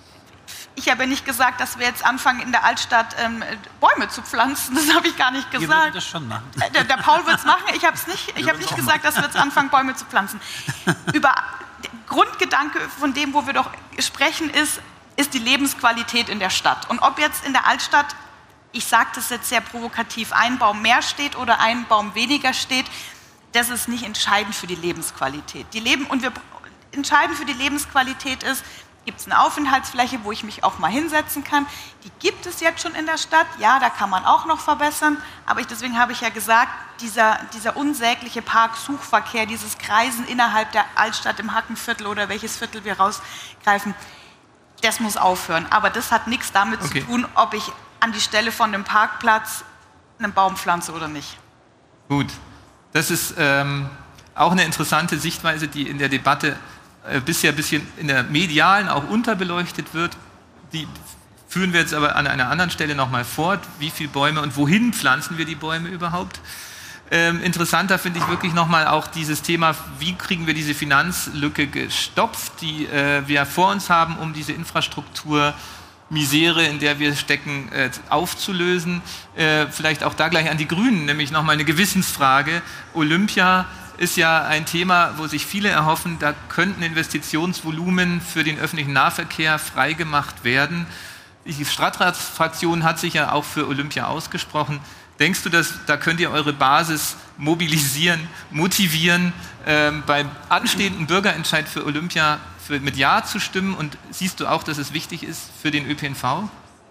Ich habe nicht gesagt, dass wir jetzt anfangen, in der Altstadt Bäume zu pflanzen. Das habe ich gar nicht gesagt. Ihr würdet das schon machen. Der Paul wird es machen. Ich habe nicht gesagt, dass wir jetzt anfangen, Bäume zu pflanzen. Der Grundgedanke von dem, wo wir doch sprechen, ist die Lebensqualität in der Stadt. Und ob jetzt in der Altstadt, ich sage das jetzt sehr provokativ, ein Baum mehr steht oder ein Baum weniger steht, das ist nicht entscheidend für die Lebensqualität. Entscheidend für die Lebensqualität ist, gibt es eine Aufenthaltsfläche, wo ich mich auch mal hinsetzen kann. Die gibt es jetzt schon in der Stadt. Ja, da kann man auch noch verbessern. Aber deswegen habe ich ja gesagt, dieser unsägliche Parksuchverkehr, dieses Kreisen innerhalb der Altstadt im Hackenviertel oder welches Viertel wir rausgreifen, das muss aufhören. Aber das hat nichts damit zu tun, ob ich an die Stelle von dem Parkplatz einen Baum pflanze oder nicht. Gut, das ist auch eine interessante Sichtweise, die in der Debatte bisher ein bisschen in der medialen auch unterbeleuchtet wird. Die führen wir jetzt aber an einer anderen Stelle nochmal fort. Wie viele Bäume und wohin pflanzen wir die Bäume überhaupt? Interessanter finde ich wirklich nochmal auch dieses Thema, wie kriegen wir diese Finanzlücke gestopft, die wir vor uns haben, um diese Infrastrukturmisere, in der wir stecken, aufzulösen. Vielleicht auch da gleich an die Grünen, nämlich nochmal eine Gewissensfrage. Olympia ist ja ein Thema, wo sich viele erhoffen, da könnten Investitionsvolumen für den öffentlichen Nahverkehr freigemacht werden. Die Stadtratsfraktion hat sich ja auch für Olympia ausgesprochen. Denkst du, dass da könnt ihr eure Basis mobilisieren, motivieren, beim anstehenden Bürgerentscheid für Olympia mit Ja zu stimmen? Und siehst du auch, dass es wichtig ist für den ÖPNV?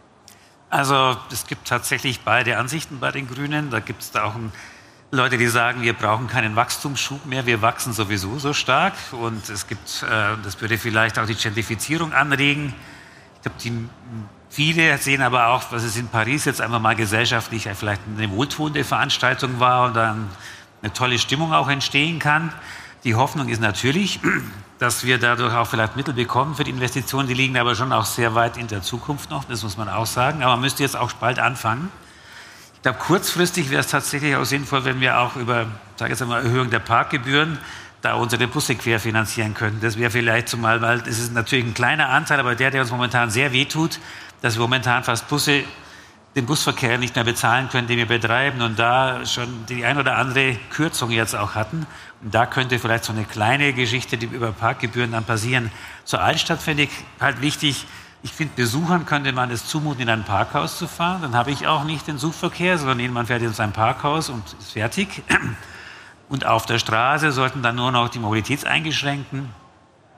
Also es gibt tatsächlich beide Ansichten bei den Grünen. Da gibt es da auch Leute, die sagen, wir brauchen keinen Wachstumsschub mehr, wir wachsen sowieso so stark. Und es gibt, das würde vielleicht auch die Gentrifizierung anregen. Ich glaube, viele sehen aber auch, dass es in Paris jetzt einfach mal gesellschaftlich vielleicht eine wohltuende Veranstaltung war und dann eine tolle Stimmung auch entstehen kann. Die Hoffnung ist natürlich, dass wir dadurch auch vielleicht Mittel bekommen für die Investitionen. Die liegen aber schon auch sehr weit in der Zukunft noch, das muss man auch sagen. Aber man müsste jetzt auch bald anfangen. Ich glaube, kurzfristig wäre es tatsächlich auch sinnvoll, wenn wir auch über, sage jetzt einmal, Erhöhung der Parkgebühren da unsere Busse querfinanzieren könnten. Das wäre vielleicht zumal, weil es ist natürlich ein kleiner Anteil, aber der uns momentan sehr wehtut, dass wir momentan fast Busse den Busverkehr nicht mehr bezahlen können, den wir betreiben und da schon die ein oder andere Kürzung jetzt auch hatten. Und da könnte vielleicht so eine kleine Geschichte, die über Parkgebühren dann passieren. Zur Altstadt finde ich halt wichtig, ich finde, Besuchern könnte man es zumuten, in ein Parkhaus zu fahren. Dann habe ich auch nicht den Suchverkehr, sondern jemand fährt in sein Parkhaus und ist fertig. Und auf der Straße sollten dann nur noch die Mobilitätseingeschränkten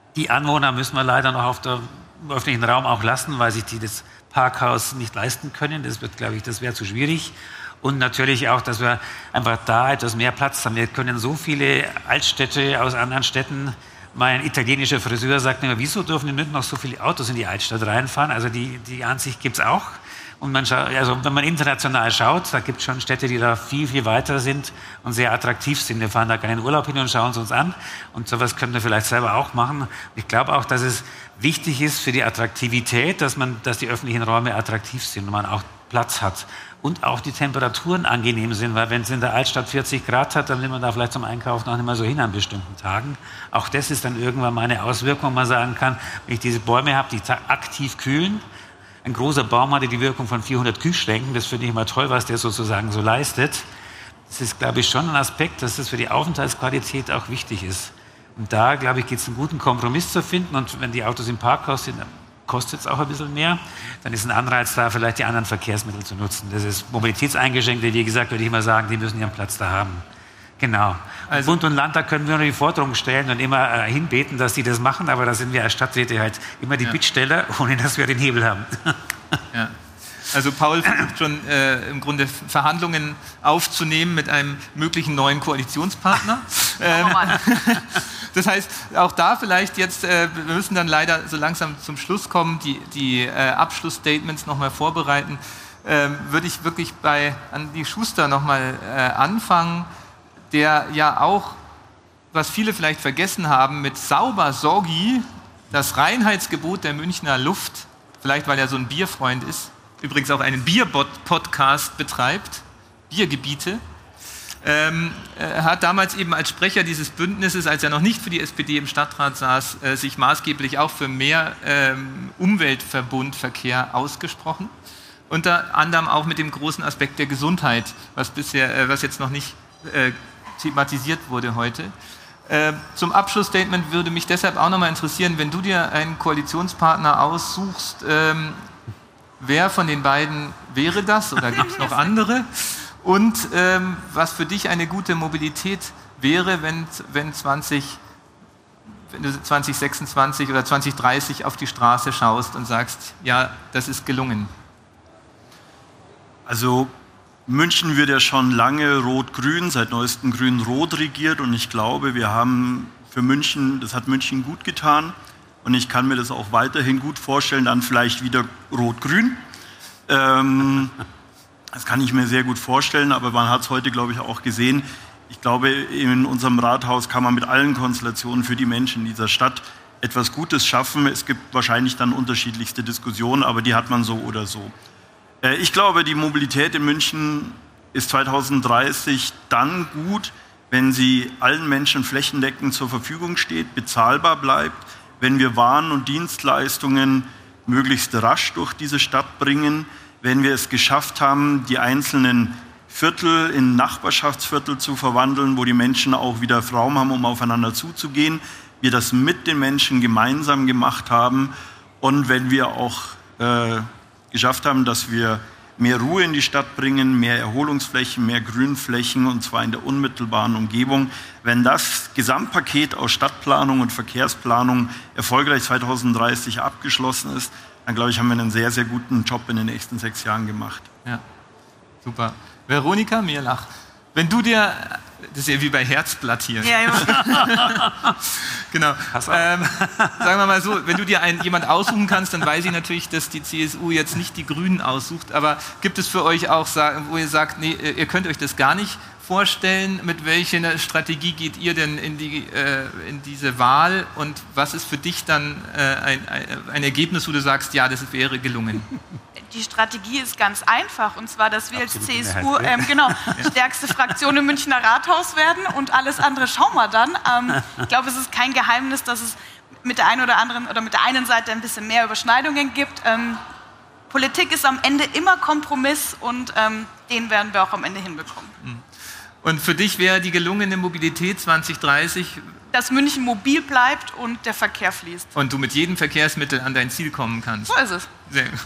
Die Anwohner müssen wir leider noch auf dem öffentlichen Raum auch lassen, weil sich die das Parkhaus nicht leisten können. Das wird, glaube ich, das wäre zu schwierig. Und natürlich auch, dass wir einfach da etwas mehr Platz haben. Wir können so viele Altstädte aus anderen Städten. Mein italienischer Friseur sagt immer, wieso dürfen in München noch so viele Autos in die Altstadt reinfahren? Also die Ansicht gibt es auch. Und wenn man international schaut, da gibt es schon Städte, die da viel, viel weiter sind und sehr attraktiv sind. Wir fahren da keinen Urlaub hin und schauen es uns an. Und sowas können wir vielleicht selber auch machen. Ich glaube auch, dass es wichtig ist für die Attraktivität, dass die öffentlichen Räume attraktiv sind und man auch Platz hat. Und auch die Temperaturen angenehm sind, weil wenn es in der Altstadt 40 Grad hat, dann nimmt man da vielleicht zum Einkaufen auch nicht mehr so hin an bestimmten Tagen. Auch das ist dann irgendwann mal eine Auswirkung, wo man sagen kann, wenn ich diese Bäume habe, die aktiv kühlen. Ein großer Baum hatte die Wirkung von 400 Kühlschränken. Das finde ich immer toll, was der sozusagen so leistet. Das ist, glaube ich, schon ein Aspekt, dass das für die Aufenthaltsqualität auch wichtig ist. Und da, glaube ich, geht es einen guten Kompromiss zu finden. Und wenn die Autos im Parkhaus sind, kostet es auch ein bisschen mehr. Dann ist ein Anreiz da, vielleicht die anderen Verkehrsmittel zu nutzen. Das ist Mobilitätseingeschränkte, wie gesagt, würde ich immer sagen, die müssen ihren Platz da haben. Genau. Also, Bund und Land, da können wir nur die Forderungen stellen und immer hinbeten, dass die das machen, aber da sind wir als Stadträte halt immer die Bittsteller, ohne dass wir den Hebel haben. Ja. Also Paul versucht schon im Grunde Verhandlungen aufzunehmen mit einem möglichen neuen Koalitionspartner. Das heißt, auch da vielleicht jetzt, wir müssen dann leider so langsam zum Schluss kommen, die Abschlussstatements nochmal vorbereiten, würde ich wirklich bei Andi Schuster nochmal anfangen, der ja auch, was viele vielleicht vergessen haben, mit Sauber Sorgi das Reinheitsgebot der Münchner Luft, vielleicht weil er so ein Bierfreund ist, übrigens auch einen Bier-Podcast betreibt, Biergebiete, hat damals eben als Sprecher dieses Bündnisses, als er noch nicht für die SPD im Stadtrat saß, sich maßgeblich auch für mehr Umweltverbundverkehr ausgesprochen. Unter anderem auch mit dem großen Aspekt der Gesundheit, was jetzt noch nicht thematisiert wurde heute. Zum Abschlussstatement würde mich deshalb auch nochmal interessieren, wenn du dir einen Koalitionspartner aussuchst, wer von den beiden wäre das oder gibt es noch andere? Und was für dich eine gute Mobilität wäre, wenn du 2026 oder 2030 auf die Straße schaust und sagst, ja, das ist gelungen. Also München wird ja schon lange rot-grün, seit neuestem grün-rot regiert und ich glaube, wir haben für München, das hat München gut getan und ich kann mir das auch weiterhin gut vorstellen, dann vielleicht wieder rot-grün. Das kann ich mir sehr gut vorstellen, aber man hat es heute, glaube ich, auch gesehen. Ich glaube, in unserem Rathaus kann man mit allen Konstellationen für die Menschen in dieser Stadt etwas Gutes schaffen. Es gibt wahrscheinlich dann unterschiedlichste Diskussionen, aber die hat man so oder so. Ich glaube, die Mobilität in München ist 2030 dann gut, wenn sie allen Menschen flächendeckend zur Verfügung steht, bezahlbar bleibt, wenn wir Waren und Dienstleistungen möglichst rasch durch diese Stadt bringen, wenn wir es geschafft haben, die einzelnen Viertel in Nachbarschaftsviertel zu verwandeln, wo die Menschen auch wieder Raum haben, um aufeinander zuzugehen, wir das mit den Menschen gemeinsam gemacht haben und wenn wir auch geschafft haben, dass wir mehr Ruhe in die Stadt bringen, mehr Erholungsflächen, mehr Grünflächen und zwar in der unmittelbaren Umgebung. Wenn das Gesamtpaket aus Stadtplanung und Verkehrsplanung erfolgreich 2030 abgeschlossen ist, dann glaube ich, haben wir einen sehr, sehr guten Job in den nächsten 6 Jahren gemacht. Ja, super. Veronika Mierlach, wenn du dir, das ist ja wie bei Herzblatt hier. Ja, genau. Sagen wir mal so, wenn du dir jemand aussuchen kannst, dann weiß ich natürlich, dass die CSU jetzt nicht die Grünen aussucht, aber gibt es für euch auch, wo ihr sagt, nee, ihr könnt euch das gar nicht vorstellen, mit welcher Strategie geht ihr denn in diese Wahl und was ist für dich dann ein Ergebnis, wo du sagst, ja, das wäre gelungen? Die Strategie ist ganz einfach, und zwar, dass wir als CSU stärkste Fraktion im Münchner Rathaus werden und alles andere schauen wir dann. Ich glaube, es ist kein Geheimnis, dass es mit der einen oder anderen oder mit der einen Seite ein bisschen mehr Überschneidungen gibt. Politik ist am Ende immer Kompromiss und den werden wir auch am Ende hinbekommen. Und für dich wäre die gelungene Mobilität 2030? Dass München mobil bleibt und der Verkehr fließt. Und du mit jedem Verkehrsmittel an dein Ziel kommen kannst. So ist es. Sehr gut.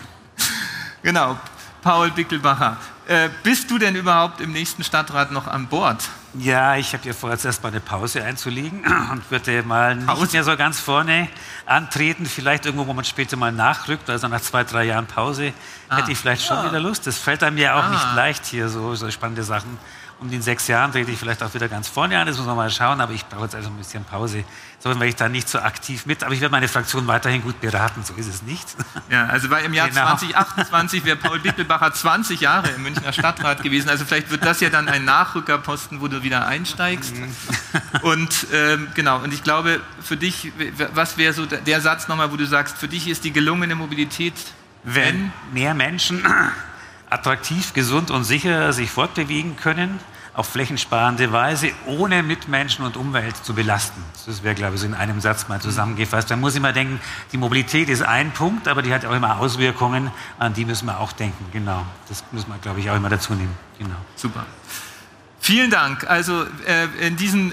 Genau. Paul Bickelbacher, bist du denn überhaupt im nächsten Stadtrat noch an Bord? Ja, ich habe ja vor, jetzt erstmal eine Pause einzulegen und würde mal nicht mehr so ganz vorne antreten. Vielleicht irgendwo, wo man später mal nachrückt, also nach 2-3 Jahren Pause, hätte ich vielleicht schon wieder Lust. Das fällt einem ja auch nicht leicht hier, so spannende Sachen. Um den 6 Jahren trete ich vielleicht auch wieder ganz vorne an, das muss man mal schauen, aber ich brauche jetzt also ein bisschen Pause, sondern weil ich da nicht so aktiv mit, aber ich werde meine Fraktion weiterhin gut beraten, so ist es nicht. Ja, also weil im Jahr 2028 wäre Paul Bittelbacher 20 Jahre im Münchner Stadtrat gewesen, also vielleicht wird das ja dann ein Nachrückerposten, wo du wieder einsteigst. Und genau, und ich glaube, für dich, was wäre so der Satz nochmal, wo du sagst, für dich ist die gelungene Mobilität, wenn mehr Menschen attraktiv, gesund und sicher sich fortbewegen können, auf flächensparende Weise, ohne Mitmenschen und Umwelt zu belasten. Das wäre, glaube ich, so in einem Satz mal zusammengefasst. Man muss immer denken, die Mobilität ist ein Punkt, aber die hat auch immer Auswirkungen, an die müssen wir auch denken. Genau, das muss man, glaube ich, auch immer dazu nehmen. Genau. Super. Vielen Dank. Also in diesen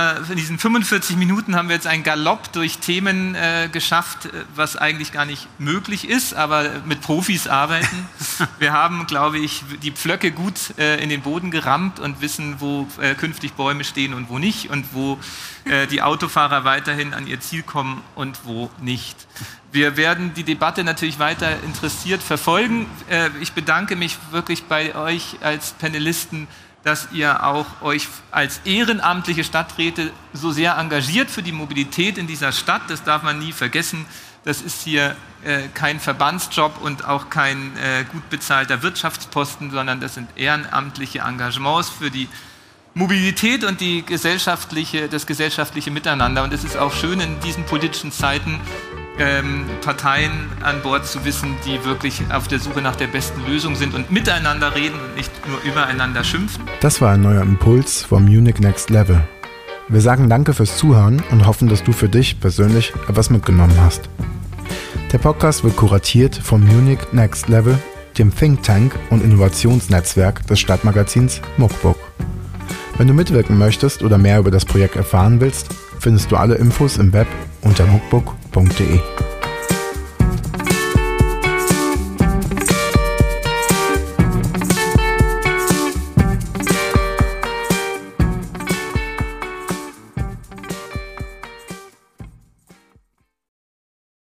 45 Minuten haben wir jetzt einen Galopp durch Themen geschafft, was eigentlich gar nicht möglich ist, aber mit Profis arbeiten. Wir haben, glaube ich, die Pflöcke gut in den Boden gerammt und wissen, wo künftig Bäume stehen und wo nicht und wo die Autofahrer weiterhin an ihr Ziel kommen und wo nicht. Wir werden die Debatte natürlich weiter interessiert verfolgen. Ich bedanke mich wirklich bei euch als Panelisten, dass ihr auch euch als ehrenamtliche Stadträte so sehr engagiert für die Mobilität in dieser Stadt. Das darf man nie vergessen. Das ist hier kein Verbandsjob und auch kein gut bezahlter Wirtschaftsposten, sondern das sind ehrenamtliche Engagements für die Mobilität und das gesellschaftliche Miteinander. Und es ist auch schön, in diesen politischen Zeiten Parteien an Bord zu wissen, die wirklich auf der Suche nach der besten Lösung sind und miteinander reden und nicht nur übereinander schimpfen. Das war ein neuer Impuls vom Munich Next Level. Wir sagen Danke fürs Zuhören und hoffen, dass du für dich persönlich etwas mitgenommen hast. Der Podcast wird kuratiert vom Munich Next Level, dem Think Tank und Innovationsnetzwerk des Stadtmagazins Muckbook. Wenn du mitwirken möchtest oder mehr über das Projekt erfahren willst, findest du alle Infos im Web unter muckbook.de.